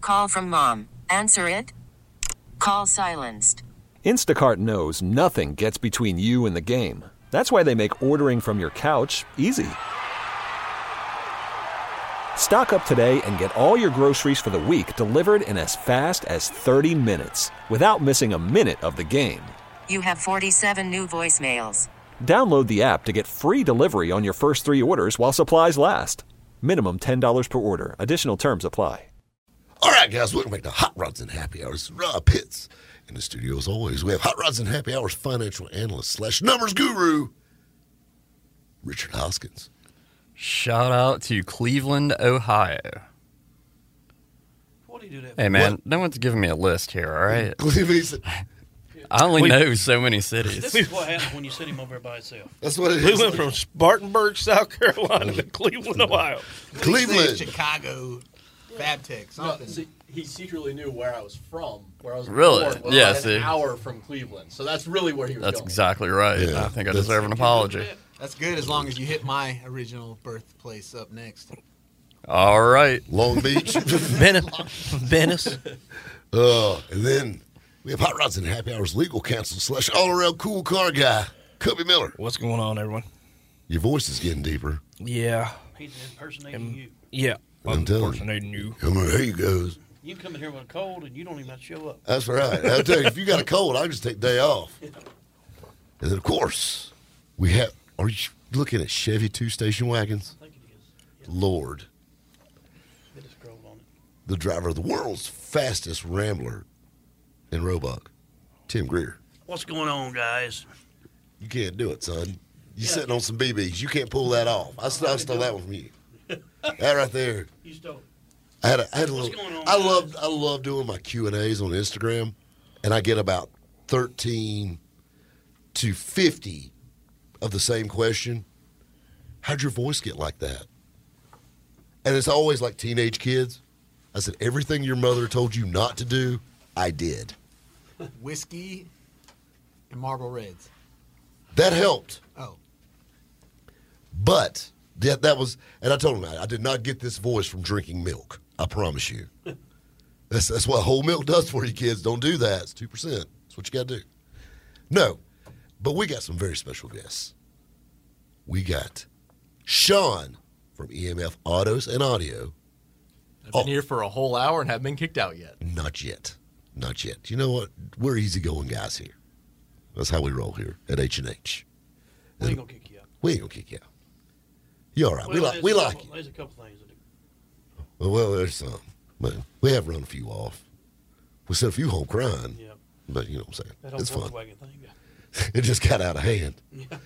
Call from mom. Answer it. Call silenced. Instacart knows nothing gets between you and the game. That's why they make ordering from your couch easy. Stock up today and get all your groceries for the week delivered in as fast as 30 minutes without missing a minute of the game. You have 47 new voicemails. Download the app to get free delivery on your first 3 orders while supplies last. Minimum $10 per order. Additional terms apply. All right, guys, welcome back to Hot Rods and Happy Hours. Rob Pitts in the studio as always. We have Hot Rods and Happy Hours financial analyst / numbers guru, Richard Hoskins. Shout out to Cleveland, Ohio. What do you do that for? Hey, man, no one's giving me a list here, all right? Cleveland. I only know so many cities. This is what happens when you sit him over there by himself. That's what it We is. went from Spartanburg, South Carolina to Cleveland, Ohio. Cleveland. Chicago, Fabtech, something. See, he secretly knew where I was from, where I was Really? born, was Yeah, an see. hour from Cleveland. So that's really where he was That's going. exactly right. Yeah, I think I that's- deserve an apology. That's good as long as you hit my original birthplace up next. All right. Long Beach. Venice. And then we have Hot Rods and Happy Hours legal counsel / all-around cool car guy, Cubby Miller. What's going on, everyone? Your voice is getting deeper. Yeah. He's impersonating you. Yeah. I'm telling you. Impersonating you. Come on, here he goes. You come in here with a cold and you don't even have to show up. That's right. I'll tell you, if you got a cold, I can just take a day off. And then, of course, we have. Are you looking at Chevy 2-station wagons? I think it is. Lord, They just drove on it. the driver of the world's fastest Rambler in Roebuck, Tim Greer. What's going on, guys? You can't do it, son. You're sitting on some BBs. You can't pull that off. I stole that one from you. That right there. You stole. I had a What's little. going on, I love doing my Q&As on Instagram, and I get about 13 to 50 of the same question. How'd your voice get like that? And it's always like teenage kids. I said, everything your mother told you not to do, I did. Whiskey and Marlboro Reds. That helped. Oh, But that was, and I told him I did not get this voice from drinking milk. I promise you. That's what whole milk does for you kids. Don't do that. It's 2%. That's what you got to do. No, but we got some very special guests. We got Sean from EMF Autos and Audio. I've been here for a whole hour and haven't been kicked out yet. Not yet. Not yet. You know what? We're easygoing guys here. That's how we roll here at H&H. We ain't going to kick you out. We ain't going to kick you out. You all right. Well, We like you. There's a couple things to do. Well, there's some. But we have run a few off. We sent a few home crying. Yeah. But you know what I'm That saying. whole It's fun. Volkswagen thing. It just got out of hand. Yeah.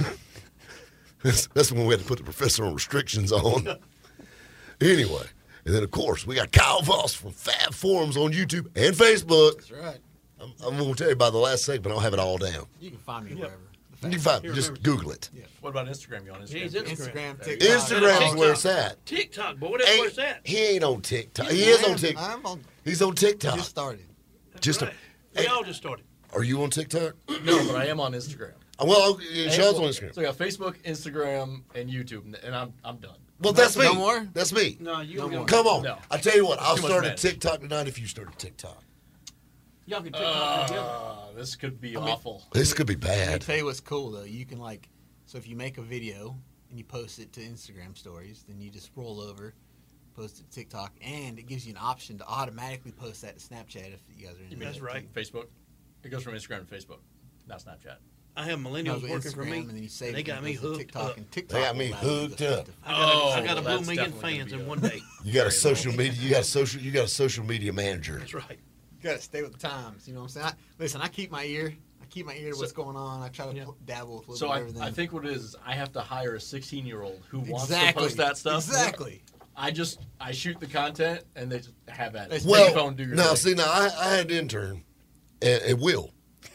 That's when we had to put the professor on restrictions on. Anyway, and then, of course, we got Kyle Voss from Fab Forums on YouTube and Facebook. that's right. I'm going to tell you by the last segment, I'll have it all down. You can find me wherever. You can find, just Google it. What about Instagram? You on Instagram? He's Instagram, TikTok. Instagram is where it's at. TikTok, boy. That's where it's at. He ain't on TikTok. He is on TikTok. I'm on. He's on TikTok. Just started. Just Right. We all just started. Are you on TikTok? No, but I am on Instagram. Well, Sean's on Instagram. So I got Facebook, Instagram, and YouTube, and I'm done. Well, that's me. No more? That's me. No, you No don't more. get Come on. No. I tell you what, I'll Too much start a magic. TikTok tonight if you start a TikTok. Y'all can TikTok together. This could be awful. This could be Let me bad. tell you what's cool though. You can so if you make a video and you post it to Instagram stories, then you just roll over, post it to TikTok, and it gives you an option to automatically post that to Snapchat if you guys are into That's that, right. too. Facebook. It goes from Instagram to Facebook, not Snapchat. I have No, millennials with working for me. Instagram, and then you save They it got and me it goes to hooked TikTok, up. and TikTok They got me will allow you hooked to up. stuff. I got a well, million that's definitely fans gonna in be one day. You got a social media. You got a social media manager. That's right. You gotta stay with the times. You know what I'm saying? Listen, I keep my ear to what's going on. I try to dabble with a little So bit of I everything. think what it is I have to hire a 16-year-old who wants to Exactly. post that stuff. Exactly. I shoot the content and they just have at it. It's Take your Well, phone, do your now thing. see, I had an intern, and Will,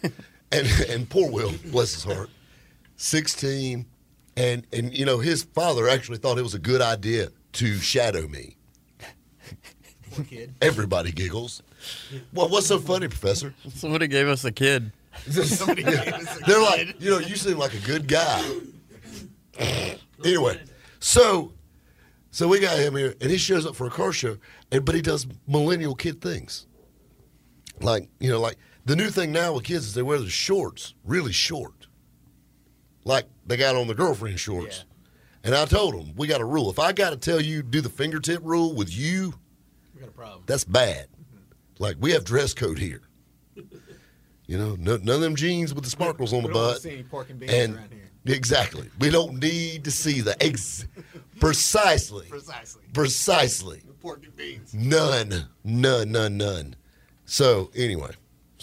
and poor Will, bless his heart, 16, and you know his father actually thought it was a good idea to shadow me. Poor kid. Everybody giggles. Well, what's so funny, Professor? Somebody gave us a kid. Somebody gave us a They're kid. like, you seem like a good guy. Anyway, so So we got him here, and he shows up for a car show, but he does millennial kid things. Like the new thing now with kids is they wear their shorts really short. Like they got on the girlfriend shorts. Yeah. And I told them, we got a rule. If I got to tell you, do the fingertip rule with you, We got a problem. that's bad. Like, we have dress code here. None of them jeans with the sparkles on the We don't want butt. to see any pork and beans And around here. exactly. We don't need to see the precisely. Precisely. Pork and beans. None. So anyway,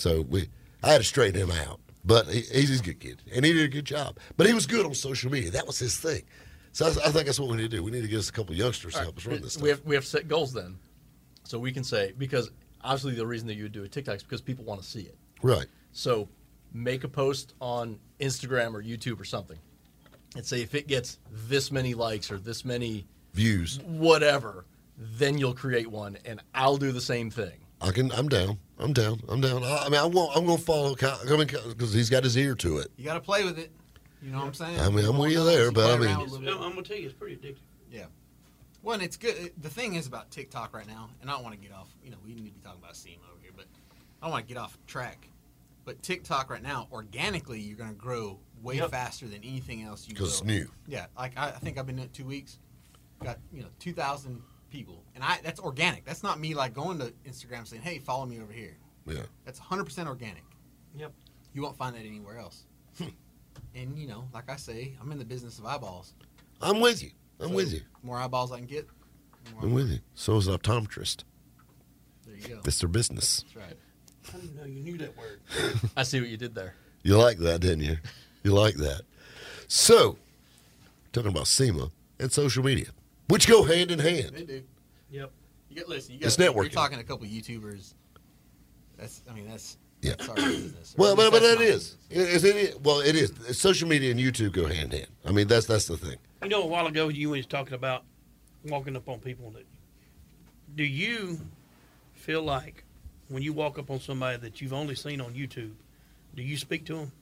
I had to straighten him out, but he's a good kid, and he did a good job. But he was good on social media. That was his thing. So I think that's what we need to do. We need to get us a couple of youngsters to help us run this stuff. We have to set goals then, so we can say, because obviously the reason that you would do a TikTok is because people want to see it. Right. So make a post on Instagram or YouTube or something, and say if it gets this many likes or this many views, whatever, then you'll create one, and I'll do the same thing. I'm down. I'm down. I'm going to follow because he's got his ear to it. You got to play with it. You know what I'm saying? I'm with you there, but I'm gonna tell you, it's pretty addictive. Yeah. Well, and it's good. The thing is about TikTok right now, and I don't want to get off. We need to be talking about SEMA over here, but I don't want to get off track. But TikTok right now, organically, you're going to grow way faster than anything else you will. Because it's new. Yeah. Like I think I've been doing it 2 weeks. Got 2,000 people, and that's organic. That's not me like going to Instagram saying, "Hey, follow me over here." Yeah. That's 100% organic. Yep. You won't find that anywhere else. And like I say, I'm in the business of eyeballs. I'm with you. I'm with you. More eyeballs I can get. I'm with you. So is an optometrist. There you go. It's their business. That's right. I didn't know you knew that word. I see what you did there. You like that, didn't you? You like that. So, talking about SEMA and social media, which go hand in hand. They do. Yep. Listen, It's networking. You're talking a couple of YouTubers. That's Yeah. our business. Well, Or at but least it that's my is. Well, it is. Social media and YouTube go hand in hand. I mean, that's the thing. A while ago you was talking about walking up on people. Do you feel like when you walk up on somebody that you've only seen on YouTube, do you speak to them?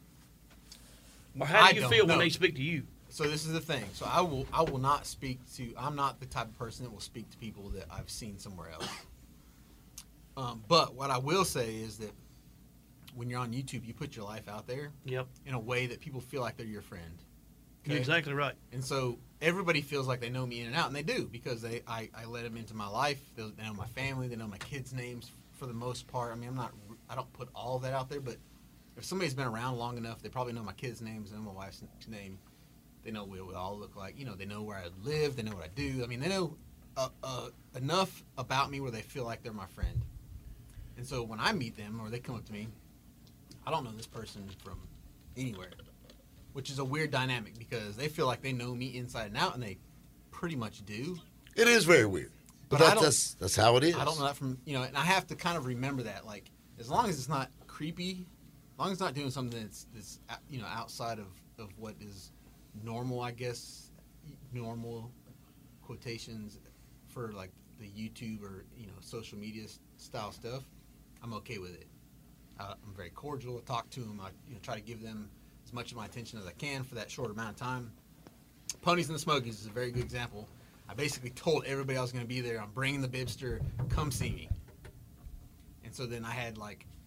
Or how do you feel when they speak to you? So this is the thing. So I will not speak to. I'm not the type of person that will speak to people that I've seen somewhere else. But what I will say is that when you're on YouTube, you put your life out there. Yep. In a way that people feel like they're your friend. You're exactly right. And so everybody feels like they know me in and out, and they do because I let them into my life. They know my family. They know my kids' names for the most part. I mean, I don't put all of that out there, but if somebody's been around long enough, they probably know my kids' names and my wife's name. They know what we all look like. They know where I live. They know what I do. I mean, they know enough about me where they feel like they're my friend. And so when I meet them or they come up to me, I don't know this person from anywhere, which is a weird dynamic because they feel like they know me inside and out, and they pretty much do. It is very weird, but that's how it is. I don't know that from and I have to kind of remember that. Like, as long as it's not creepy, as long as it's not doing something that's outside of what is normal, I guess, normal quotations for like the YouTube or social media style stuff, I'm okay with it. I'm very cordial. I talk to them. I try to give them as much of my attention as I can for that short amount of time. Ponies and the Smokies is a very good example. I basically told everybody I was going to be there. I'm bringing the Bibster. Come see me. And so then I had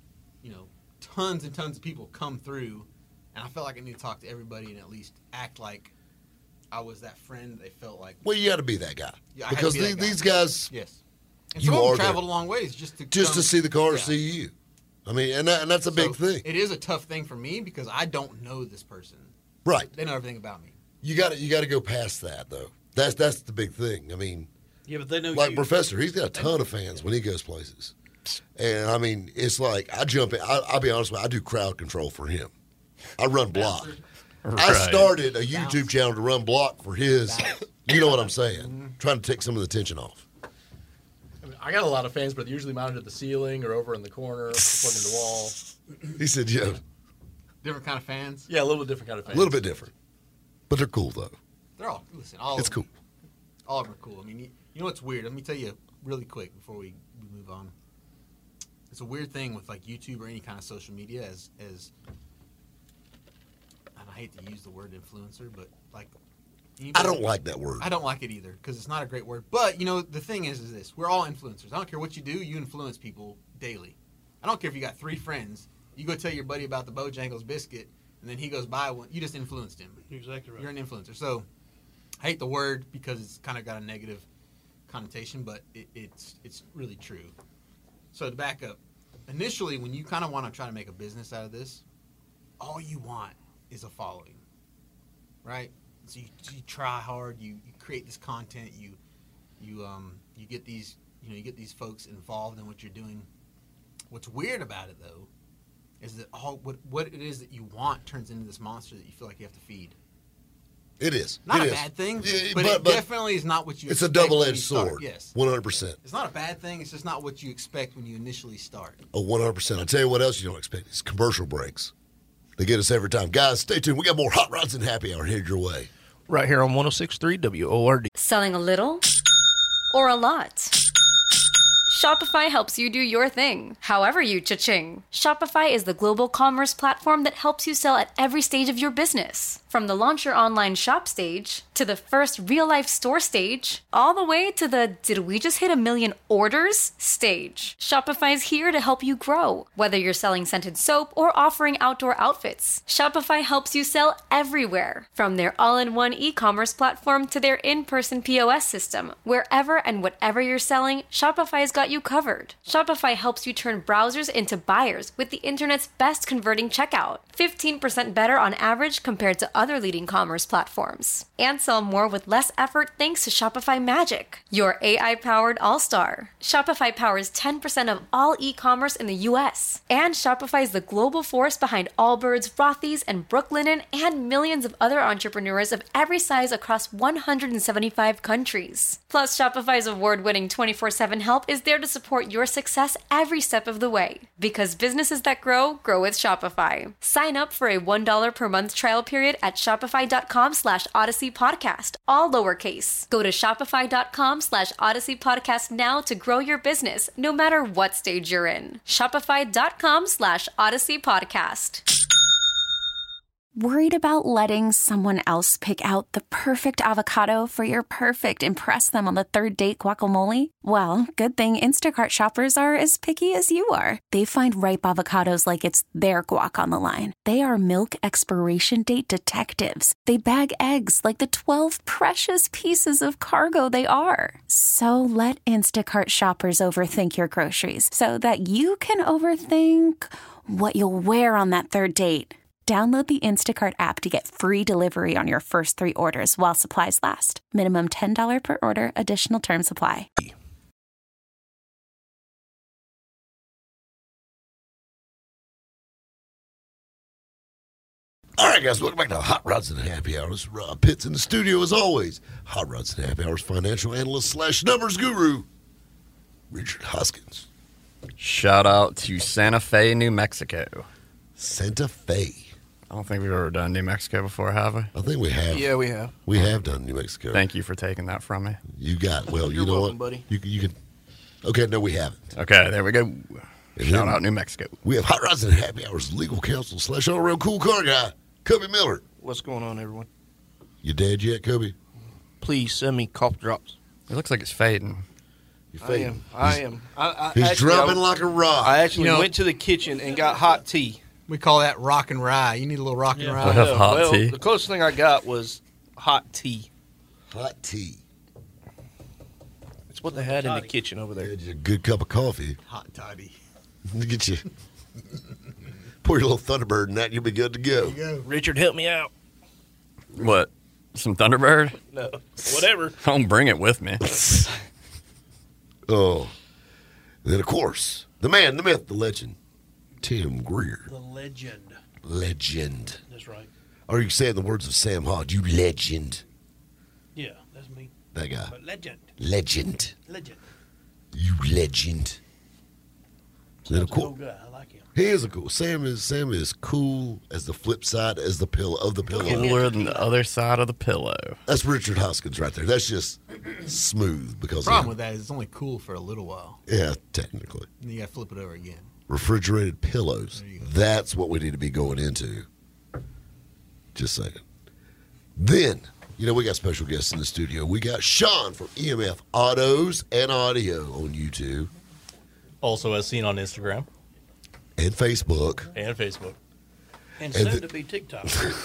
tons and tons of people come through, and I felt like I need to talk to everybody and at least act like I was that friend they felt like. Well, you got to be that guy. Yeah, I had because to be that guy. These guys, yes, and you some of are them traveled there. a long ways just to see the car, yeah. see you. I mean, and that's a big thing. It is a tough thing for me because I don't know this person. Right. They know everything about me. You got to go past that though. That's the big thing. I mean, yeah, but they know like you. Professor, he's got a ton of fans when he goes places, and I mean, it's like I jump in. I'll be honest with you, I do crowd control for him. I run block. I started a YouTube channel to run block for his. You know what I'm saying? Trying to take some of the tension off. I got a lot of fans, but they're usually mounted at the ceiling or over in the corner, plugging the wall. He said, "Yeah, Different kind of fans. Yeah, a little bit different kind of fans. a little bit different, but they're cool though. They're all all It's of them, cool. All of them are cool. I mean, you know what's weird? Let me tell you really quick before we move on. It's a weird thing with like YouTube or any kind of social media as and I hate to use the word influencer, but like I don't like that word. I don't like it either because it's not a great word. But, the thing is this. We're all influencers. I don't care what you do. You influence people daily. I don't care if you got 3 friends. You go tell your buddy about the Bojangles biscuit, and then he goes buy one. You just influenced him. Exactly right. You're an influencer. So I hate the word because it's kind of got a negative connotation, but it's really true. So to back up, initially when you kind of want to try to make a business out of this, all you want is a following, right? So you try hard, you create this content, you get these you get these folks involved in what you're doing. What's weird about it though is that what it is that you want turns into this monster that you feel like you have to feed. It is. Not it a is. bad thing, Yeah, but it definitely is not what you It's a expect when you double-edged start. sword. Yes. 100%. It's not a bad thing, it's just not what you expect when you initially start. Oh, 100%. I'll tell you what else you don't expect. It's commercial breaks. They get us every time. Guys, stay tuned. We got more Hot Rods and Happy Hour headed your way. Right here on 106.3 WORD. Selling a little or a lot? Shopify helps you do your thing, however you cha-ching. Shopify is the global commerce platform that helps you sell at every stage of your business. From the launch your online shop stage, to the first real-life store stage, all the way to the did we just hit 1 million orders stage. Shopify's here to help you grow. Whether you're selling scented soap or offering outdoor outfits, Shopify helps you sell everywhere. From their all-in-one e-commerce platform to their in-person POS system, wherever and whatever you're selling, Shopify's got you covered. Shopify helps you turn browsers into buyers with the internet's best converting checkout. 15% better on average compared to other leading commerce platforms. And sell more with less effort thanks to Shopify Magic, your AI-powered all-star. Shopify powers 10% of all e-commerce in the U.S. And Shopify is the global force behind Allbirds, Rothy's, and Brooklinen, and millions of other entrepreneurs of every size across 175 countries. Plus, Shopify's award-winning 24/7 help is there to support your success every step of the way. Because businesses that grow with Shopify. Sign up for a $1 per month trial period at shopify.com/Odyssey Podcast, all lowercase. Go to shopify.com/Odyssey Podcast now to grow your business, no matter what stage you're in. Shopify.com/Odyssey Podcast. Worried about letting someone else pick out the perfect avocado for your perfect impress them on the third date guacamole? Well, good thing Instacart shoppers are as picky as you are. They find ripe avocados like it's their guac on the line. They are milk expiration date detectives. They bag eggs like the 12 precious pieces of cargo they are. So let Instacart shoppers overthink your groceries so that you can overthink what you'll wear on that third date. Download the Instacart app to get free delivery on your first 3 orders while supplies last. Minimum $10 per order. Additional terms apply. All right, guys, welcome back to Hot Rods and Happy Hours. Rob Pitts in the studio as always. Hot Rods and Happy Hours financial analyst / numbers guru, Richard Hoskins. Shout out to Santa Fe, New Mexico. Santa Fe. I don't think we've ever done New Mexico before, have we? I think we have. Yeah, we have. We have done New Mexico. Thank you for taking that from me. You got, well, You're you know welcome, what? buddy. You can. Okay, no, we haven't. Okay, there we go. And Shout then out New Mexico. We have Hot Rods and Happy Hours legal counsel / all-around cool car guy, Kobe Miller. What's going on, everyone? You dead yet, Kobe? Please send me cough drops. It looks like it's fading. You I fading. am. He's actually, dropping like a rock. I actually went to the kitchen and got hot tea. We call that rock and rye. You need a little rock and I rye. have hot tea. The closest thing I got was hot tea. Hot tea. It's what they had in the kitchen over there. Had you a good cup of coffee. Hot toddy. Get you. Pour your little Thunderbird in that, and you'll be good to go. Richard, help me out. What? Some Thunderbird? No, whatever. Don't bring it with me. Oh. And then, of course, the man, the myth, the legend, Tim Greer. The legend. Legend. That's right. Or you say in the words of Sam Hodge, you legend. Yeah, that's me. That guy. But legend. Legend. Legend. You legend. Then, of Sam's a cool course, guy. I like him. he is a cool. Sam is cool as the flip side as the pillow of the pillow. Cooler than the other side of the pillow. That's Richard Hoskins right there. That's just smooth because The problem with that is it's only cool for a little while. yeah, technically. And you got to flip it over again. Refrigerated pillows. There you go. That's what we need to be going into. Just saying. Then You know, we got special guests in the studio. We got Sean from EMF Autos and Audio on YouTube. Also as seen on Instagram. And Facebook. And Facebook. And soon to be TikTok.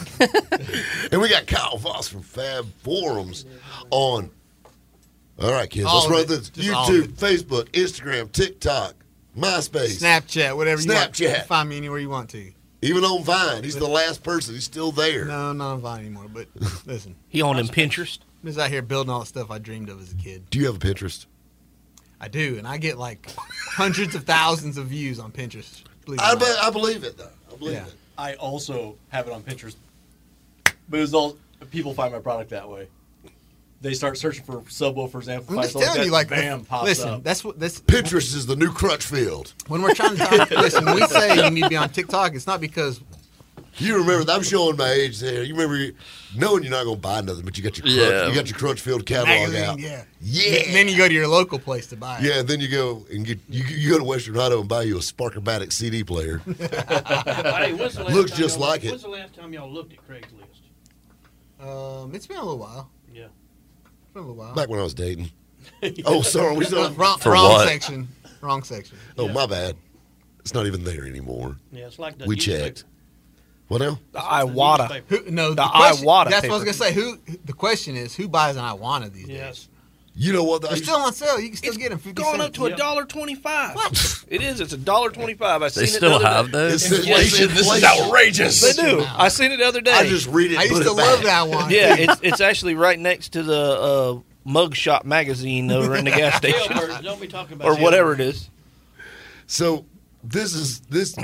And we got Kyle Voss from Fab Forums on. All right, kids. Let's run this. YouTube, Facebook, Instagram, TikTok, MySpace. Snapchat, whatever you want. Snapchat. You can find me anywhere you want to. Even on Vine. He's the last person. He's still there. No, not on Vine anymore. But listen. He on him Pinterest? I'm just out here building all the stuff I dreamed of as a kid. Do you have a Pinterest? I do, and I get like hundreds of thousands of views on Pinterest. I believe it, though. I believe it. I also have it on Pinterest. But it's all people find my product that way. They start searching for subwoofers, amplifiers. I'm just telling you, like, bam, pops listen, up. that's Pinterest is the new Crutchfield. When we're trying to talk, listen, when we say you need to be on TikTok, it's not because you remember. I'm showing my age there. You remember knowing you're not going to buy nothing, but you got your you got your Crutchfield catalog magazine, out. Yeah. And then you go to your local place to buy it. Yeah, and then you go and you go to Western Auto and buy you a Sparkermatic CD player. Hey, looks just like it. When's the last time y'all looked at Craigslist? It's been a little while. Yeah. It's been a little while. Back when I was dating. Oh, sorry. We still wrong what? section. Wrong section. Oh, my bad. It's not even there anymore. Yeah, it's like the we newspaper. checked. What now? The Iwata. The question, Iwata that's paper. what I was gonna say. The question is, who buys an Iwata these days? You know what? They're still on sale. You can still get them 50 Going cents. up to $1.25. What? It is. It's $1.25. I seen They it still the other have day. those? Inflation, this is outrageous. They do. I seen it the other day. I just read it. I used to love that one. Yeah, it's actually right next to the Mug Shop magazine over in the gas station, Jailbirds, don't be talking about or whatever jailbirds. it is. So this is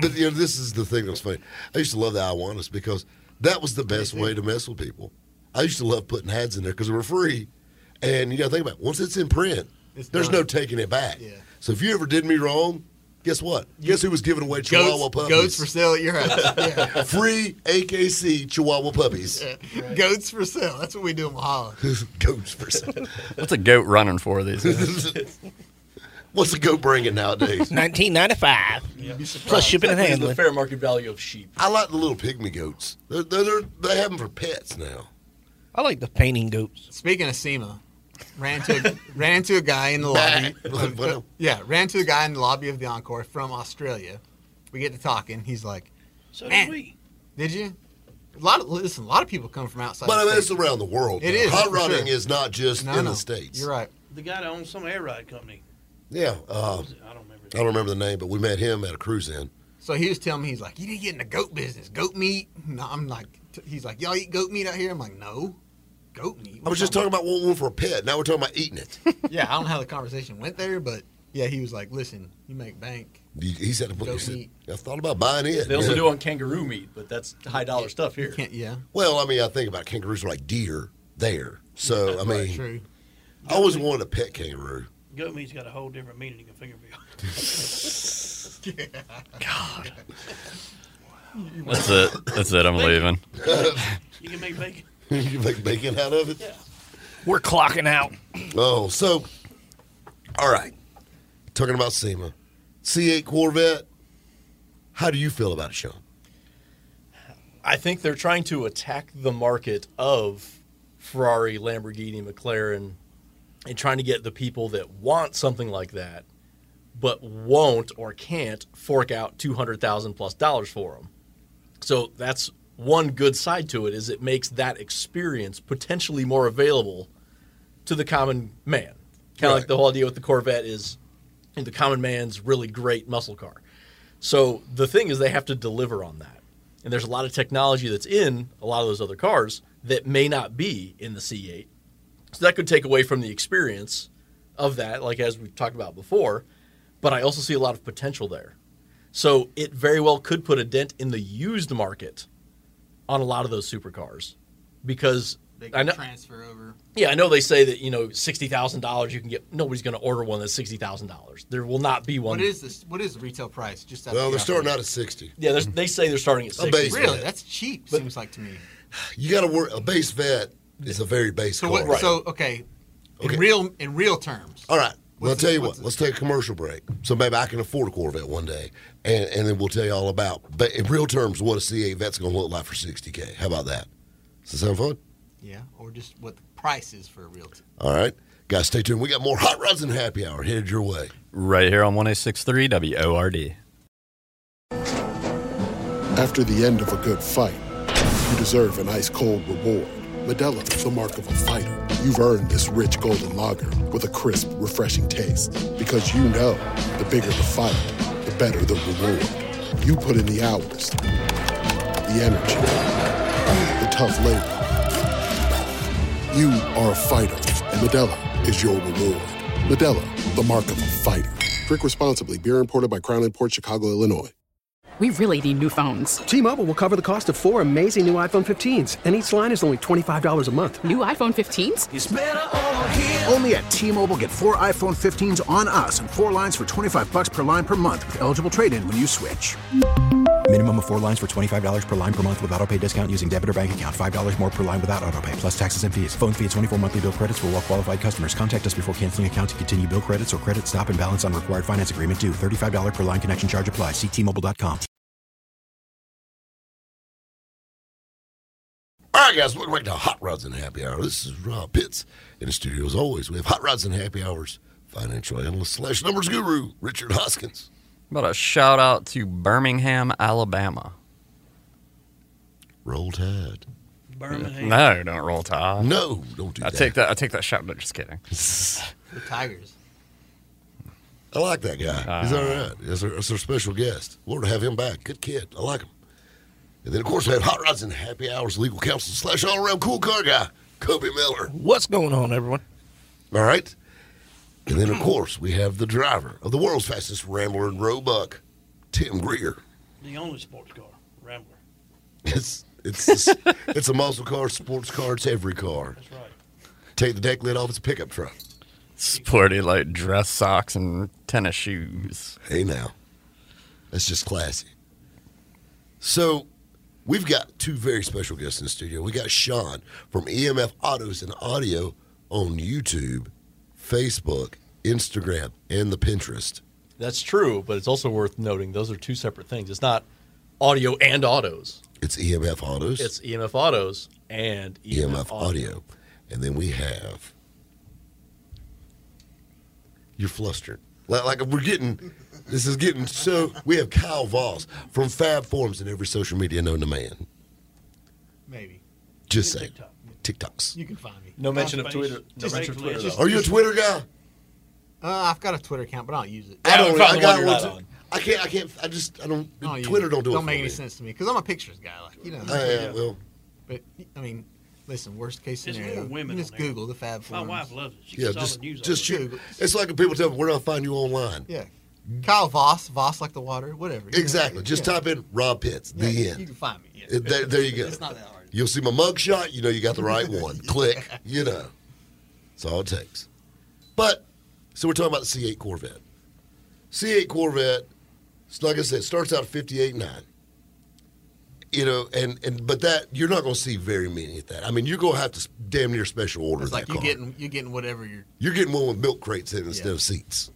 the thing that's funny. I used to love the Iwanas because that was the best way to mess with people. I used to love putting ads in there because they were free. And you got to think about it. Once it's in print, there's no taking it back. Yeah. So if you ever did me wrong, guess what? Guess who was giving away Chihuahua puppies? Goats for sale at your house. Yeah. Free AKC Chihuahua puppies. Yeah. Goats for sale. That's what we do in Mahalo. Goats for sale. What's a goat running for these days? What's a goat bringing nowadays? $19.95 plus shipping and The handling. fair market value of sheep. I like the little pygmy goats. They have them for pets now. I like the painting goats. Speaking of SEMA, ran into a guy in the lobby. Ran to a guy in the lobby of the Encore from Australia. We get to talking. He's like, So "Man, did we. did you?" A lot of people come from outside. But I the mean, it's States. around the world. It though. is, Hot for rodding sure. is not just in the States. You're right. The guy that owns some air ride company. Yeah. I don't remember. I don't remember the name, but we met him at a cruise in. So he was telling me, he's like, "You need to get in the goat business, goat meat." No, I'm like, he's like, "Y'all eat goat meat out here?" I'm like, "No, goat meat." I was just talking about wanting one for a pet. Now we're talking about eating it. Yeah, I don't know how the conversation went there, but yeah, he was like, "Listen, you make bank." He said, Goat meat. I thought about buying it. They also do on kangaroo meat, but that's high dollar stuff here. Yeah. Well, I mean, I think about kangaroos are like deer there. So, I mean, True. I always wanted a pet kangaroo. Goat meat's got a whole different meaning than fingerbill. God. That's it. I'm leaving. You can make bacon. You can make bacon out of it? Yeah. We're clocking out. Oh, so, all right. Talking about SEMA. C8 Corvette, how do you feel about it, Sean? I think they're trying to attack the market of Ferrari, Lamborghini, McLaren, and trying to get the people that want something like that, but won't or can't fork out $200,000 plus for them. So that's one good side to it, is it makes that experience potentially more available to the common man. Kind of like the whole idea with the Corvette is the common man's really great muscle car. So the thing is they have to deliver on that. And there's a lot of technology that's in a lot of those other cars that may not be in the C8. So that could take away from the experience of that, like as we talked about before. But I also see a lot of potential there. So it very well could put a dent in the used market on a lot of those supercars. Because They I can know, transfer over. yeah, I know they say that, $60,000 you can get. Nobody's going to order one that's $60,000. There will not be one. What is this? What is the retail price? Just out of Well, they're curiosity. starting out at 60. Yeah, they say they're starting at 60. base Really, vet. that's cheap. Seems like to me. You got to work. A base vet is a very base So car. what? So okay, Okay. in real terms. All right. Well, I'll What's tell the- you what's what. Let's take a commercial break. So maybe I can afford a Corvette one day, and then we'll tell you all about, but in real terms, what a C8 vet's going to look like for $60K. How about that? Does that sound fun? Yeah, or just what the price is for a real two. All right. Guys, stay tuned. We got more Hot Rods and Happy Hour headed your way. Right here on 106.3 WORD. After the end of a good fight, you deserve an ice-cold reward. Modelo is the mark of a fighter. You've earned this rich golden lager with a crisp, refreshing taste. Because you know, the bigger the fight, the better the reward. You put in the hours, the energy, the tough labor. You are a fighter, and Modelo is your reward. Modelo, the mark of a fighter. Drink responsibly. Beer imported by Crown Imports, Chicago, Illinois. We really need new phones. T-Mobile will cover the cost of 4 amazing new iPhone 15s, and each line is only $25 a month. New iPhone 15s? It's better over here. Only at T-Mobile, get 4 iPhone 15s on us and 4 lines for $25 per line per month with eligible trade-in when you switch. Minimum of 4 lines for $25 per line per month with autopay discount using debit or bank account. $5 more per line without autopay, plus taxes and fees. Phone fee at 24 monthly bill credits for well-qualified customers. Contact us before canceling account to continue bill credits or credit stop and balance on required finance agreement due. $35 per line connection charge applies. See T-Mobile.com. All right, guys, welcome back to Hot Rods and Happy Hour. This is Rob Pitts in the studio. As always, we have Hot Rods and Happy Hours financial analyst / numbers guru, Richard Hoskins. How about a shout out to Birmingham, Alabama? Roll Tide. Birmingham. No, don't roll Tide. No, don't do that. I take that shout. No, just kidding. The Tigers. I like that guy. He's all right. That's our special guest. Lord, have him back. Good kid. I like him. And then, of course, we have Hot Rods and Happy Hours legal counsel / all-around cool car guy, Kobe Miller. What's going on, everyone? All right. And then, of course, we have the driver of the world's fastest Rambler and Roebuck, Tim Greer. The only sports car, Rambler. It's a muscle car, sports car, it's every car. That's right. Take the deck lid off, it's a pickup truck. Sporty like dress socks and tennis shoes. Hey, now. That's just classy. So, we've got 2 very special guests in the studio. We got Sean from EMF Autos and Audio on YouTube, Facebook, Instagram, and the Pinterest. That's true, but it's also worth noting those are 2 separate things. It's not audio and autos. It's EMF Autos. It's EMF Autos and EMF Audio. And then we have... You're flustered. Like we're getting... This is getting so... We have Kyle Voss from Fab Forms and every social media known to man. Maybe. Just saying. TikToks. You can find me. No mention of Twitter. No mention of Twitter, though. Are you a Twitter guy? I've got a Twitter account, but I don't use it. I got one too. I don't. Twitter don't do it. Don't make any sense to me because I'm a pictures guy. Like Yeah, well. But I mean, listen. Worst case There's scenario, more women you just on there. Google the Fab My Forms. wife loves it. She gets all the news just on it. Google. It's like when people tell me, where do I find you online? Yeah. Kyle Voss like the water, whatever. Exactly. Just type in Rob Pitts. The end. You can find me. There you go. It's not that hard. You'll see my mugshot. You know you got the right one. Click. You know. That's all it takes. But, so we're talking about the C8 Corvette. C8 Corvette, like I said, starts out at 58.9. You know, but that you're not going to see very many at that. I mean, you're going to have to damn near special order it's that like car. You're getting whatever You're getting one with milk crates in instead of seats.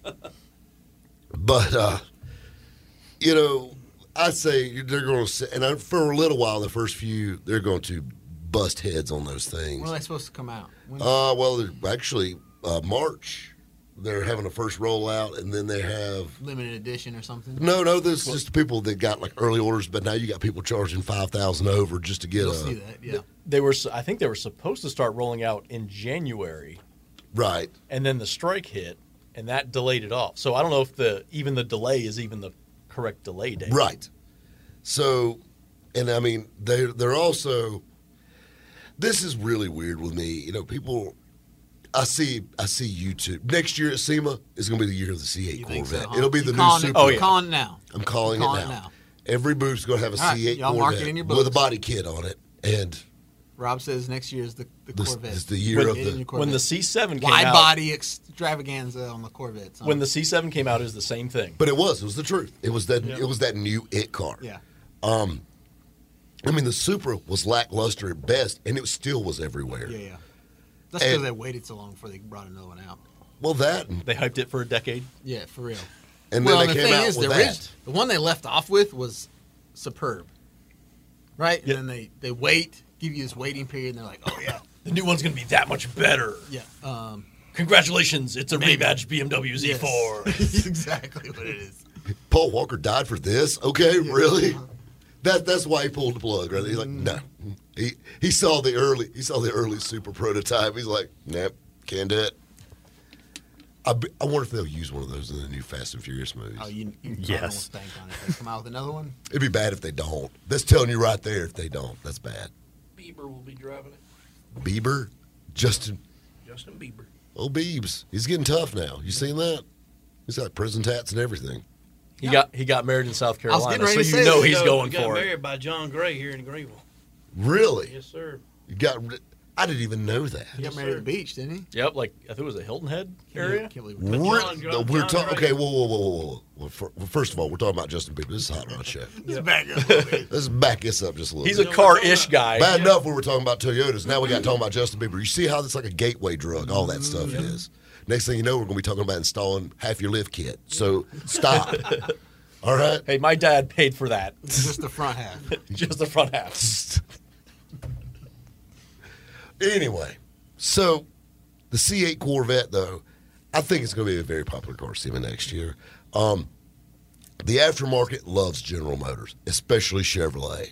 But, you know, I'd say they're going to, and for a little while, the first few, they're going to bust heads on those things. When are they supposed to come out? Well, actually, March, they're having a first rollout, and then they have limited edition or something. No, this is just people that got like early orders, but now you got people charging $5,000 over just to get You'll see that, yeah. I think they were supposed to start rolling out in January, right? And then the strike hit, and that delayed it off. So I don't know if even the delay is even the correct delay date. Right. So, and I mean, they're also. This is really weird with me. You know, people. I see YouTube. Next year at SEMA is going to be the year of the C8 Corvette. So, huh? It'll be the You're new calling Super. I'm calling it now. I'm calling it now. Every booth's going to have a C8 y'all mark it Corvette in your with a books. body kit on it. And Rob says next year is the Corvette. It's the year of the when the C7 came wide out. body extravaganza on the Corvette. When the C7 came out, it was the same thing. But it was the truth. It was that new it car. Yeah. I mean, the Supra was lackluster at best, and it still was everywhere. Yeah. That's because they waited so long before they brought another one out. Well, they hyped it for a decade. Yeah, for real. And then they came out with that. The one they left off with was superb, right? And then they wait, give you this waiting period, and they're like, oh yeah, the new one's going to be that much better. Yeah. Congratulations, it's a Maybe. rebadged BMW Z4. Yes. Exactly what it is. Paul Walker died for this? Okay, really? That's why he pulled the plug, right? He's like, no. He saw the early super prototype. He's like, nope, can't do it. I wonder if they'll use one of those in the new Fast and Furious movies. Oh, you Yes. bank on it. They come out with another one. It'd be bad if they don't. That's telling you right there if they don't. That's bad. Bieber will be driving it. Bieber? Justin Bieber. Oh, Biebs. He's getting tough now. You seen that? He's got prison tats and everything. He got married in South I was Carolina, getting ready so to you say know that. he's going got for married it. by John Gray here in Greenville. Really? Yes, sir. You got? I didn't even know that. He got married at the beach, didn't he? Yep, like I think it was a Hilton Head area. Can't believe We're talking. Okay, whoa. Well, first of all, we're talking about Justin Bieber. This is a Hot Rod Show. Let's back up a little bit. Let's back this up just a little He's bit. a car-ish guy. Bad enough we were talking about Toyotas. Now we got to talk about Justin Bieber. You see how that's like a gateway drug, all that stuff is. Next thing you know, we're going to be talking about installing half your lift kit. So stop. All right? Hey, my dad paid for that. Just the front half. Just the front half. Anyway, so the C8 Corvette, though, I think it's going to be a very popular car SEMA next year. The aftermarket loves General Motors, especially Chevrolet.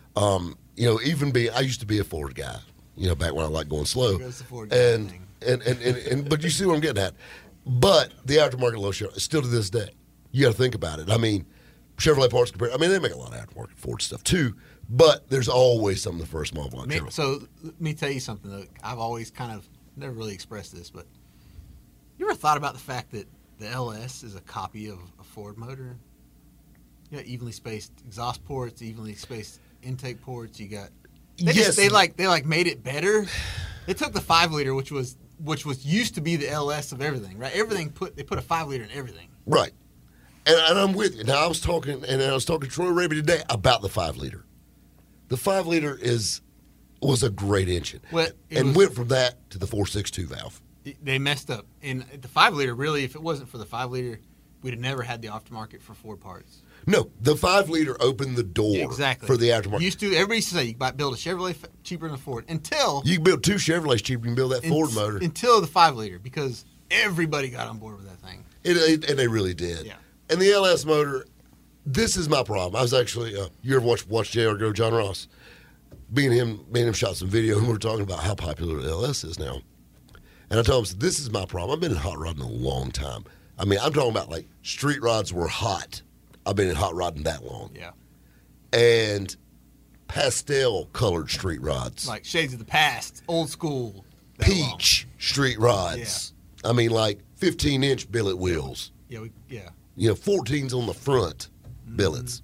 I used to be a Ford guy, back when I liked going slow. Goes the Ford guy And but you see what I'm getting at. But the aftermarket loves Chevrolet, still to this day. You got to think about it. I mean, Chevrolet parts compared. I mean, they make a lot of aftermarket Ford stuff too, but there's always some of the first model like Chevrolet. So let me tell you something. Though. I've always kind of never really expressed this, but you ever thought about the fact that the LS is a copy of a Ford motor? You got evenly spaced exhaust ports, evenly spaced intake ports. You got they made it better. They took the 5-liter, which was used to be the LS of everything, right? They put a 5-liter in everything. Right. And I'm with you. Now, I was talking to Troy Raby today about the 5-liter. The 5-liter was a great engine. Went from that to the 4.62 valve. They messed up. And the 5-liter, really, if it wasn't for the 5-liter, we'd have never had the aftermarket for Ford parts. No, the 5-liter opened the door for the aftermarket. Everybody used to say you might build a Chevrolet cheaper than a Ford until you can build 2 Chevrolets cheaper. You can build that Ford motor until the 5-liter because everybody got on board with that thing. And they really did. Yeah. And the LS motor, this is my problem. I was actually, you ever watch JR go John Ross? Me and him shot some video, and we were talking about how popular the LS is now. And I told him, this is my problem. I've been in hot rodding a long time. I mean, I'm talking about like street rods were hot. I've been in hot rodding that long. Yeah. And pastel colored street rods. Like shades of the past, old school. Peach street rods. Yeah. I mean, like 15-inch billet wheels. Yeah. 14s on the front billets.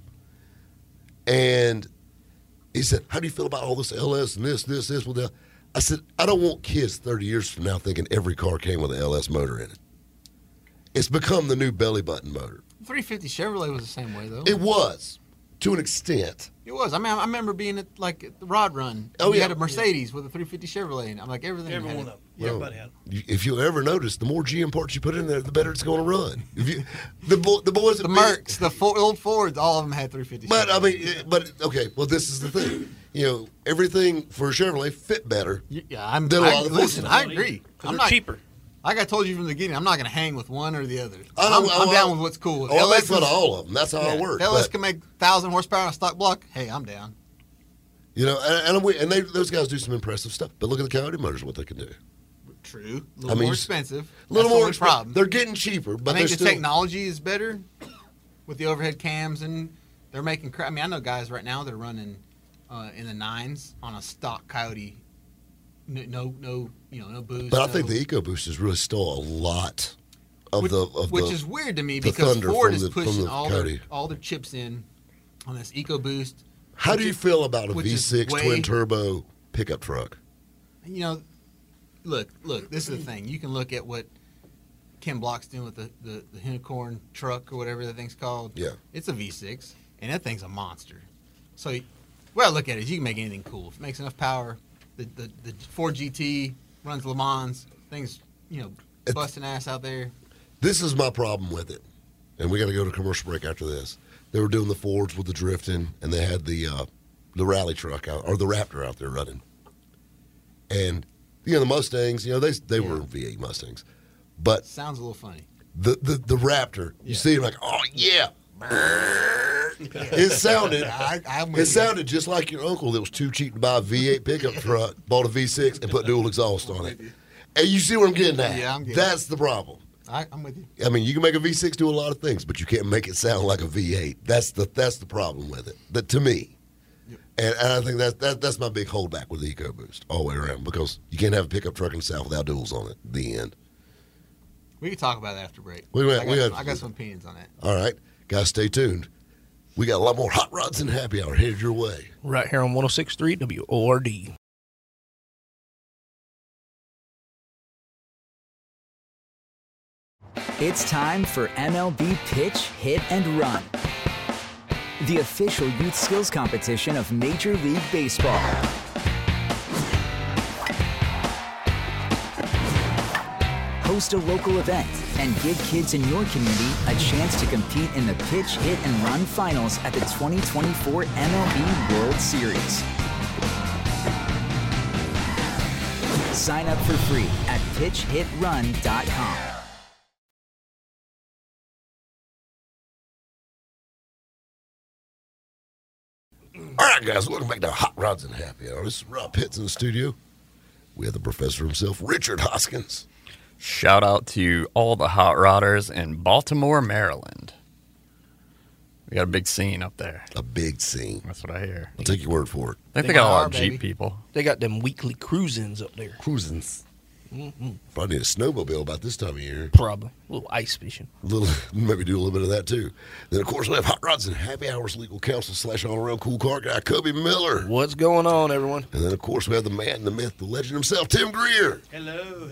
And he said, how do you feel about all this LS and this with that? I said, I don't want kids 30 years from now thinking every car came with an LS motor in it. It's become the new belly button motor. 350 Chevrolet was the same way, though. It was, to an extent. It was. I mean, I remember being at the Rod Run. Oh, you had a Mercedes with a 350 Chevrolet, and I'm like, everything. Every one of them. Everybody had them. If you ever notice, the more GM parts you put in there, the better it's going to run. The boys, the Mercs, old Fords, all of them had 350. But Chevrolet. Okay. Well, this is the thing. Everything for a Chevrolet fit better. Yeah, I agree. I'm not cheaper. Like I told you from the beginning, I'm not going to hang with one or the other. I'm down with what's cool. That's not all of them. That's how I work. LS can make 1,000 horsepower on a stock block. Hey, I'm down. Those guys do some impressive stuff. But look at the Coyote Motors, what they can do. True. A little more expensive. A little more expensive. They're getting cheaper, but I think the technology is better with the overhead cams, and they're making. I mean, I know guys right now that are running in the 9s on a stock Coyote. No boost. But I think the EcoBoost is really still a lot which is weird to me because Ford is pushing all their chips in on this EcoBoost. How do you feel about a V6 twin turbo pickup truck? Look. This is the thing. You can look at what Ken Block's doing with the unicorn truck or whatever that thing's called. Yeah, it's a V6, and that thing's a monster. So, look at it. You can make anything cool if it makes enough power. The Ford GT runs Le Mans. Things, busting ass out there. This is my problem with it, and we got to go to commercial break after this. They were doing the Fords with the drifting, and they had the rally truck out or the Raptor out there running, and the Mustangs, they were V8 Mustangs. But sounds a little funny. The Raptor, you see him like, oh, yeah. It sounded just like your uncle that was too cheap to buy a V8 pickup truck, bought a V6, and put dual exhaust on it. And you see where I'm getting at? Yeah, I'm getting That's the problem. I'm with you. I mean, you can make a V6 do a lot of things, but you can't make it sound like a V8. That's the problem with it. But to me, and I think that's my big holdback with the EcoBoost all the way around, because you can't have a pickup truck in the South without duals on it. The end. We can talk about that after break. I got some opinions on that. All right, guys, stay tuned. We got a lot more Hot Rods and Happy Hour headed your way. Right here on 106.3 WORD. It's time for MLB Pitch, Hit, and Run, the official youth skills competition of Major League Baseball. Host a local event and give kids in your community a chance to compete in the Pitch, Hit, and Run finals at the 2024 MLB World Series. Sign up for free at pitchhitrun.com. All right, guys, welcome back to Hot Rods and Happy Hour. This is Rob Pitts in the studio. We have the professor himself, Richard Hoskins. Shout out to all the hot rodders in Baltimore, Maryland. We got a big scene up there. A big scene. That's what I hear. I'll take your word for it. I think they got a lot of Jeep people. They got them weekly cruisins up there. Cruisins. Mm-hmm. Probably need a snowmobile about this time of year. Probably. A little ice fishing. Maybe do a little bit of that, too. Then, of course, we have Hot Rods and Happy Hours legal counsel / all-around cool car guy, Cubby Miller. What's going on, everyone? And then, of course, we have the man, the myth, the legend himself, Tim Greer. Hello.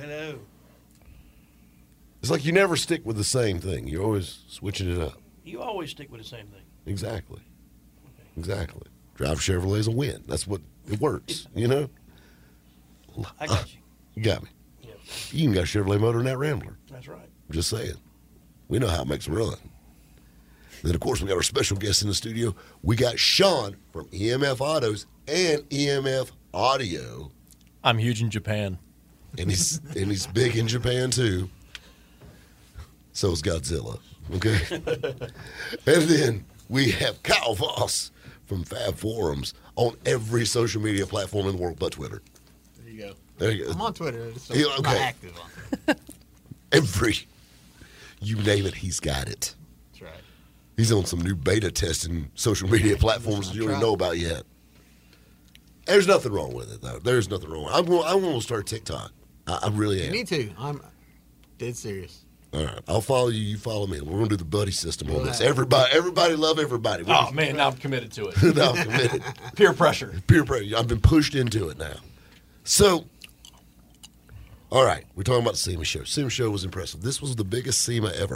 It's like you never stick with the same thing. You're always switching it up. You always stick with the same thing. Exactly. Exactly. Drive Chevrolet's a win. That's what it works, you know? I got you. You got me. Yep. You even got a Chevrolet motor in that Rambler. That's right. I'm just saying. We know how it makes a run. Then, of course, we got our special guest in the studio. We got Sean from EMF Autos and EMF Audio. I'm huge in Japan. And he's big in Japan, too. So is Godzilla. Okay? And then we have Kyle Voss from Fab Forums on every social media platform in the world but Twitter. There you go. There you go. I'm on Twitter. So I'm not active on Twitter. You name it, he's got it. That's right. He's on some new beta testing social media platforms that you don't even know about yet. There's nothing wrong with it, though. There's nothing wrong. I'm going to start TikTok. I really am. Me too. I'm dead serious. All right. I'll follow you. You follow me. We're going to do the buddy system on this. Everybody love everybody. Oh, man, now I'm committed to it. Now I'm committed. Peer pressure. Peer pressure. I've been pushed into it now. So, all right. We're talking about the SEMA show. SEMA show was impressive. This was the biggest SEMA ever.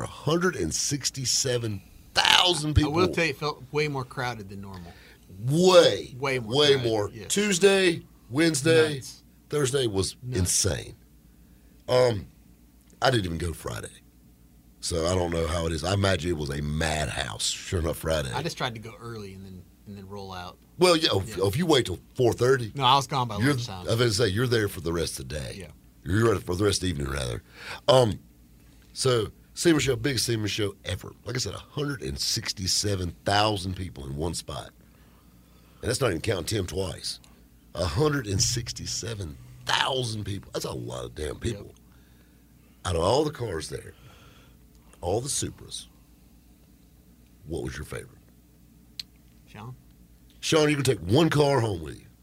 167,000 people. I will tell you, it felt way more crowded than normal. Way more. More. Yes. Tuesday, Wednesday, Nuts. Thursday was insane. I didn't even go Friday. So I don't know how it is. I imagine it was a madhouse. Sure enough, Friday. I just tried to go early and then roll out. Well, yeah. If you wait till 4:30, no, I was gone by lunchtime. I was going to say you're there for the rest of the day. Yeah, you're there for the rest of the evening, rather. So SEMA show, biggest SEMA show ever. Like I said, 167,000 people in one spot, and that's not even counting Tim twice. 167,000 people. That's a lot of damn people. Yep. Out of all the cars there, all the Supras, what was your favorite? Sean, you can take one car home with you.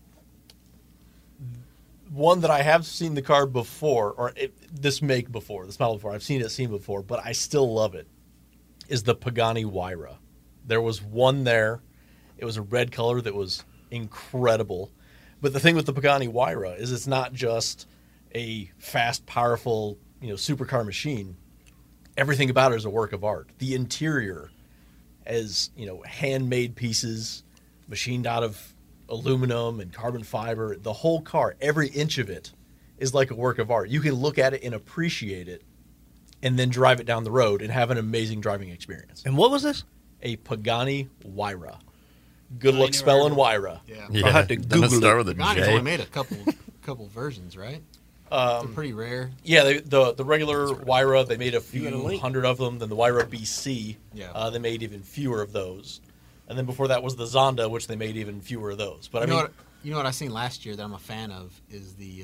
One that I have seen the car before, or this make before, this model before. I've seen it before, but I still love it, is the Pagani Huayra. There was one there. It was a red color that was incredible. But the thing with the Pagani Huayra is it's not just a fast, powerful, supercar machine. Everything about it is a work of art. The interior is, handmade pieces, machined out of aluminum and carbon fiber. The whole car, every inch of it, is like a work of art. You can look at it and appreciate it, and then drive it down the road and have an amazing driving experience. And what was this? A Pagani Huayra. Good luck spelling Huayra. Yeah. I'll have to Google it. Start with a Pagani's J. only made a couple versions, right? They're pretty rare. Yeah, the regular Wyra, they made a got a few link? hundred of them. Then the Wyra BC, Yeah. they made even fewer of those. And then before that was the Zonda, which they made even fewer of those. But You know what I seen last year that I'm a fan of is the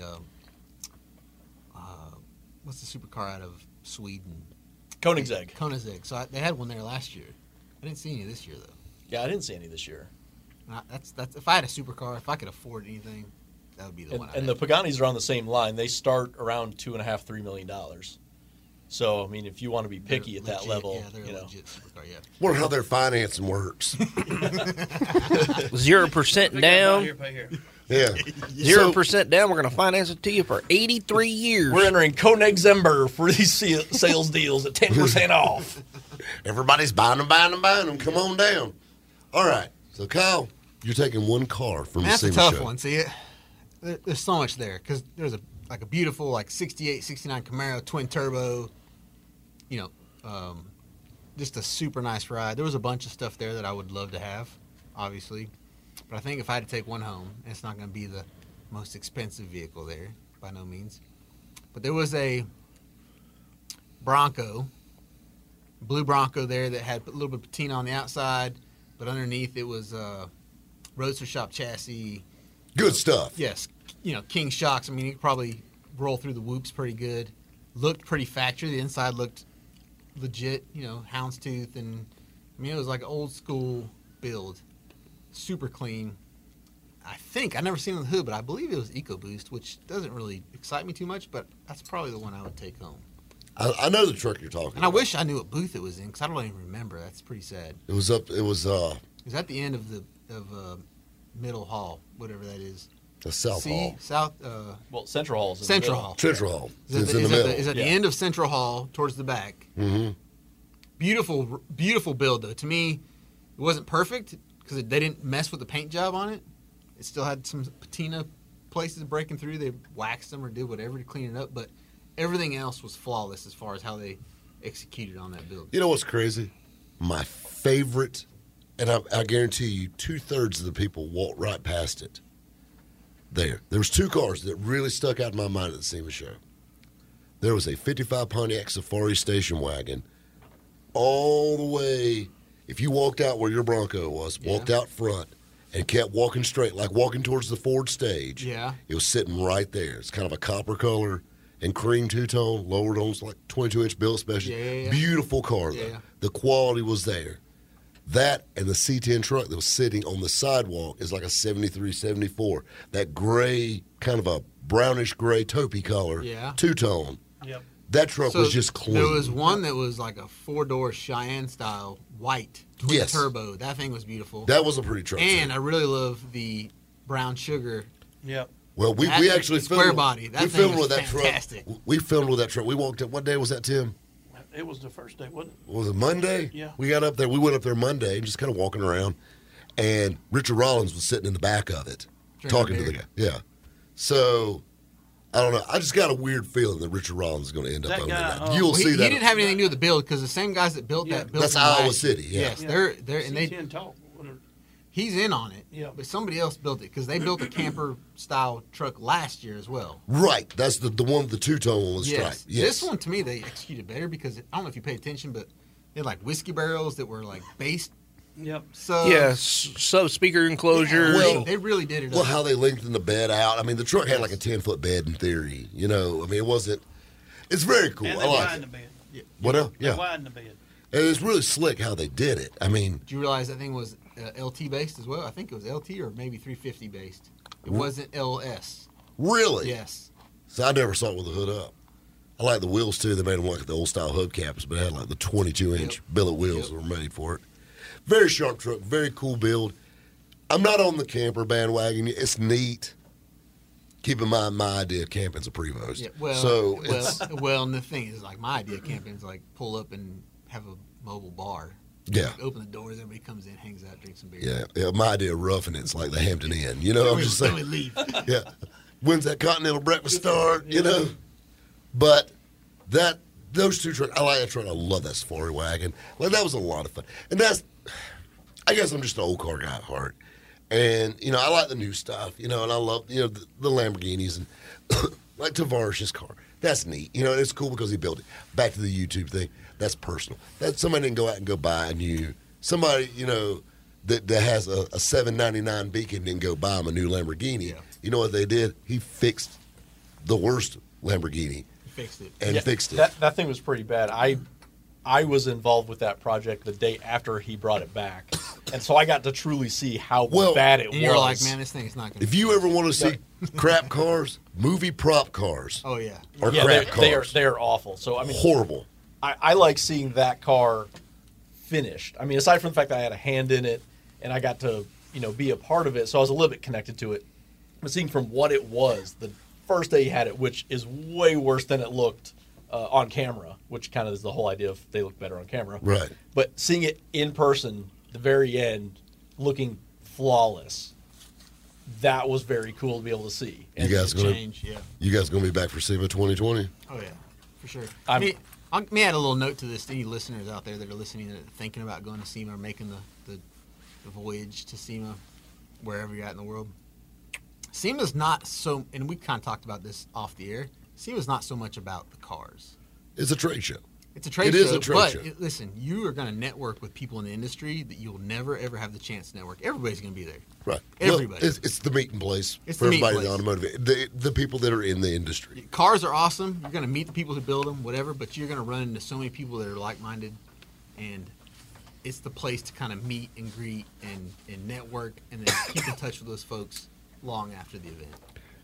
what's the supercar out of Sweden? Koenigsegg. Koenigsegg. So they had one there last year. I didn't see any this year though. Yeah, I didn't see any this year. That's if I had a supercar, if I could afford anything, that would be the one. And the Paganis are on the same line. They start around $2.5–3 million. So I mean, if you want to be picky at that level, they're a legit supercar. Yeah. Wonder how their financing works. 0% down. Pay here. Yeah. 0% down. We're going to finance it to you for 83 years. We're entering Koenigsegg for these sales deals at 10% off. Everybody's buying them. Come on down. All right. So, Kyle, you're taking one car from the That's a SEMA tough show. one. See, there's so much there because there's a beautiful 68, 69 Camaro twin turbo. Just a super nice ride. There was a bunch of stuff there that I would love to have, obviously. But I think if I had to take one home, and it's not going to be the most expensive vehicle there, by no means. But there was a Bronco, blue Bronco there that had a little bit of patina on the outside, but underneath it was Roadster Shop chassis. Good stuff. Yes. King shocks. I mean, you could probably roll through the whoops pretty good. Looked pretty factory. The inside looked legit, houndstooth. And, I mean, it was like an old school build. Super clean. I never seen it on the hood, but I believe it was EcoBoost, which doesn't really excite me too much, but that's probably the one I would take home. I know the truck you're talking And I wish I knew what booth it was in, because I don't even remember. That's pretty sad. It was It was at the end of the middle hall, whatever that is. The South Hall. South. Well, Central Hall is in Central the Hall. Central Hall. Is in the middle. Is at the end of Central Hall, towards the back. Mm-hmm. Beautiful, beautiful build though. To me, it wasn't perfect because they didn't mess with the paint job on it. It still had some patina places breaking through. They waxed them or did whatever to clean it up, but everything else was flawless as far as how they executed on that build. You know what's crazy? My favorite, and I guarantee you 2/3 of the people walked right past it. There was two cars that really stuck out in my mind at the SEMA show. There was a 55 Pontiac Safari station wagon all the way. If you walked out where your Bronco was, walked out front, and kept walking straight, like walking towards the Ford stage, it was sitting right there. It's kind of a copper color and cream two-tone, lowered on like 22-inch bill special. Beautiful car, though. The quality was there. That and the C10 truck that was sitting on the sidewalk is like a 73, 74. That gray, kind of a brownish gray taupey color, two-tone. Yep. That truck was just clean. There was one that was like a four-door Cheyenne style white twin turbo. That thing was beautiful. That was a pretty truck. And I really love the brown sugar. Yep. Well, we actually square filmed body. That we thing filmed was with that fantastic. truck. We filmed with that truck. We walked up. What day was that, Tim? It was the first day, wasn't it? Was it Monday? Yeah. We got up there. We went up there Monday and just kind of walking around, and Richard Rollins was sitting in the back of it, talking to the guy. Yeah. So I don't know. I just got a weird feeling that Richard Rollins is going to end up owning that. You'll see that. He didn't have anything to do with the build because the same guys that built that built That's it Iowa last City, year. yeah. Yes, they're and they. C10 talk. He's in on it. Yeah. But somebody else built it because they built a camper style truck last year as well. Right. That's the one with the two-tone with the stripe. Yes. This one to me they executed better because I don't know if you pay attention, but they had like whiskey barrels that were like based. Yep. So sub speaker enclosures. Well, they really did it. Well, up. how they lengthened the bed out. I mean, the truck had like a 10-foot bed in theory. I mean, it wasn't. It's very cool. And I they like widened it. the bed. What else? They Yeah. widened the bed. And it's really slick how they did it. I mean, Did you realize that thing was LT based as well? I think it was LT or maybe 350 based. It Wh- wasn't LS. really? Yes. So I never saw it with the hood up. I like the wheels too. They made them like the old style hubcaps, but it had like the 22-inch billet wheels that were made for it. Very sharp truck, very cool build. I'm not on the camper bandwagon. It's neat. Keep in mind, my idea of camping's a Prevost. Yeah, well, and the thing is, like, my idea of camping is like pull up and have a mobile bar. Yeah. Open the doors, everybody comes in, hangs out, drinks some beer. Yeah. My idea of roughing it's like the Hampton Inn. You know, I'm just saying. We leave. Yeah. When's that continental breakfast start? You know? But those two trucks, I like that truck. I love that Safari wagon. Like, that was a lot of fun. And I guess I'm just an old car guy at heart. And, I like the new stuff, and I love, the Lamborghinis. And like Tavares' car. That's neat. You know, it's cool because he built it. Back to the YouTube thing. That's personal. That somebody didn't go out and go buy a new. Somebody, you know, that has a $799 Beacon didn't go buy him a new Lamborghini. Yeah. You know what they did? He fixed the worst Lamborghini. He fixed it. And fixed it. That thing was pretty bad. I was involved with that project the day after he brought it back, and so I got to truly see how bad it was. And you're like, man, this thing's not going to. If you ever want to see crap cars, movie prop cars. Oh yeah. Or crap cars. They are awful. So I mean, horrible. I like seeing that car finished. I mean, aside from the fact that I had a hand in it and I got to be a part of it, so I was a little bit connected to it. But seeing from what it was the first day he had it, which is way worse than it looked on camera, which kind of is the whole idea of they look better on camera. Right. But seeing it in person, the very end, looking flawless, that was very cool to be able to see. You guys gonna be back for SEMA 2020? Oh yeah, for sure. May add a little note to this to any listeners out there that are listening that are thinking about going to SEMA or making the voyage to SEMA, wherever you're at in the world. SEMA's not so, and we kind of talked about this off the air. SEMA's not so much about the cars. It's a trade show. It's a trade show. It is a trade show. Listen, you are going to network with people in the industry that you'll never, ever have the chance to network. Everybody's going to be there. Right. Everybody. Well, it's the meeting place It's for the meeting everybody in the place. automotive. The people that are in the industry. Cars are awesome. You're going to meet the people who build them, whatever, but you're going to run into so many people that are like-minded, and it's the place to kind of meet and greet and network and then keep in touch with those folks long after the event.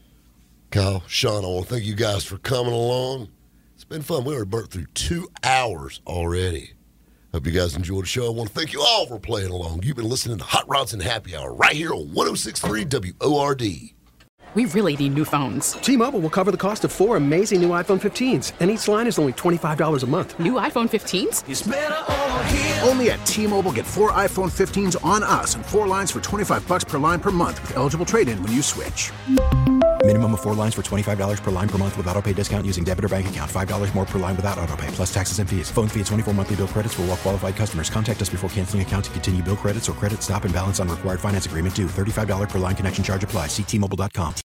Kyle, Sean, I want to thank you guys for coming along. It's been fun. We already burnt through 2 hours already. Hope you guys enjoyed the show. I want to thank you all for playing along. You've been listening to Hot Rods and Happy Hour right here on 106.3 WORD. We really need new phones. T-Mobile will cover the cost of 4 amazing new iPhone 15s, and each line is only $25 a month. New iPhone 15s? It's better over here. Only at T-Mobile, get 4 iPhone 15s on us and 4 lines for $25 per line per month with eligible trade-in when you switch. Minimum of 4 lines for $25 per line per month with auto pay discount using debit or bank account. $5 more per line without auto pay, plus taxes and fees. Phone fee at 24 monthly bill credits for well-qualified customers. Contact us before canceling account to continue bill credits or credit stop and balance on required finance agreement due. $35 per line connection charge applies. See T-Mobile.com.